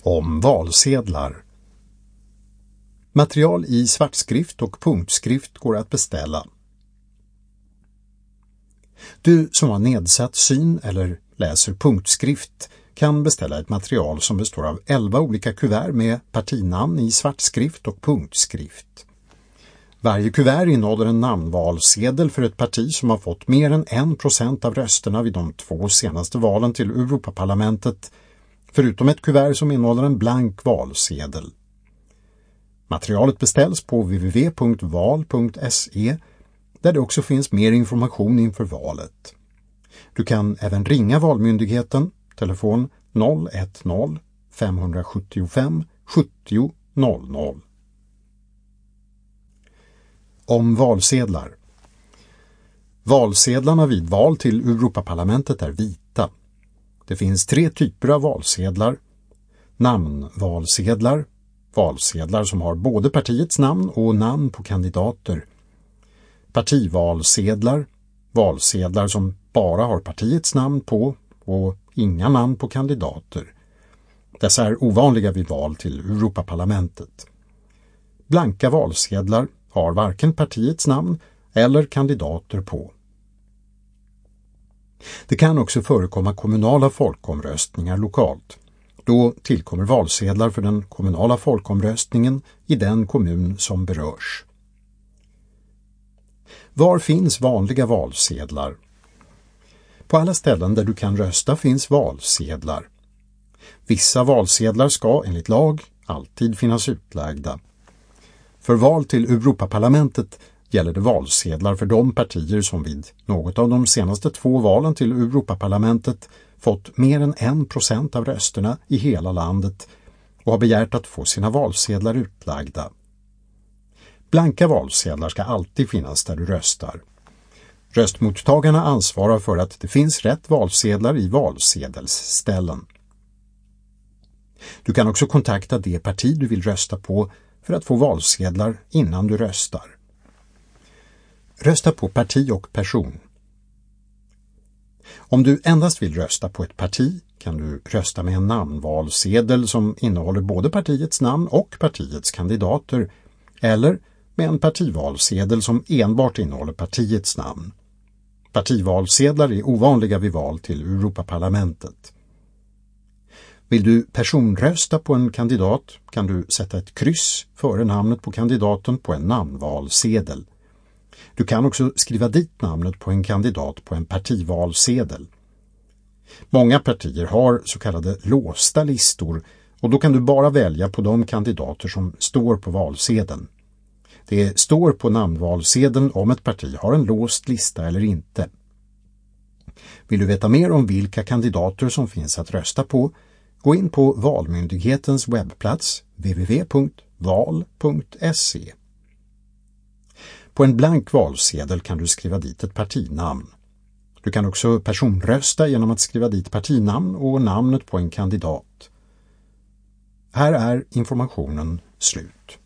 Om valsedlar. Material i svartskrift och punktskrift går att beställa. Du som har nedsatt syn eller läser punktskrift kan beställa ett material som består av 11 olika kuvert med partinamn i svartskrift och punktskrift. Varje kuvert innehåller en namnvalsedel för ett parti som har fått mer än 1% av rösterna vid de 2 senaste valen till Europaparlamentet, förutom ett kuvert som innehåller en blank valsedel. Materialet beställs på www.val.se där det också finns mer information inför valet. Du kan även ringa Valmyndigheten, telefon 010 575 70 00. Om valsedlar. Valsedlarna vid val till Europaparlamentet är vita. Det finns 3 typer av valsedlar. Namnvalsedlar, valsedlar som har både partiets namn och namn på kandidater. Partivalsedlar, valsedlar som bara har partiets namn på och inga namn på kandidater. Dessa är ovanliga vid val till Europaparlamentet. Blanka valsedlar har varken partiets namn eller kandidater på. Det kan också förekomma kommunala folkomröstningar lokalt. Då tillkommer valsedlar för den kommunala folkomröstningen i den kommun som berörs. Var finns vanliga valsedlar? På alla ställen där du kan rösta finns valsedlar. Vissa valsedlar ska enligt lag alltid finnas utlagda. För val till Europaparlamentet gäller det valsedlar för de partier som vid något av de senaste 2 valen till Europaparlamentet fått mer än 1% av rösterna i hela landet och har begärt att få sina valsedlar utlagda. Blanka valsedlar ska alltid finnas där du röstar. Röstmottagarna ansvarar för att det finns rätt valsedlar i valsedelsställen. Du kan också kontakta det parti du vill rösta på för att få valsedlar innan du röstar. Rösta på parti och person. Om du endast vill rösta på ett parti kan du rösta med en namnvalsedel som innehåller både partiets namn och partiets kandidater, eller med en partivalsedel som enbart innehåller partiets namn. Partivalsedlar är ovanliga vid val till Europaparlamentet. Vill du personrösta på en kandidat kan du sätta ett kryss före namnet på kandidaten på en namnvalsedel. Du kan också skriva dit namnet på en kandidat på en partivalsedel. Många partier har så kallade låsta listor och då kan du bara välja på de kandidater som står på valsedeln. Det står på namnvalsedeln om ett parti har en låst lista eller inte. Vill du veta mer om vilka kandidater som finns att rösta på, gå in på Valmyndighetens webbplats www.val.se. På en blank valsedel kan du skriva dit ett partinamn. Du kan också personrösta genom att skriva dit partinamn och namnet på en kandidat. Här är informationen slut.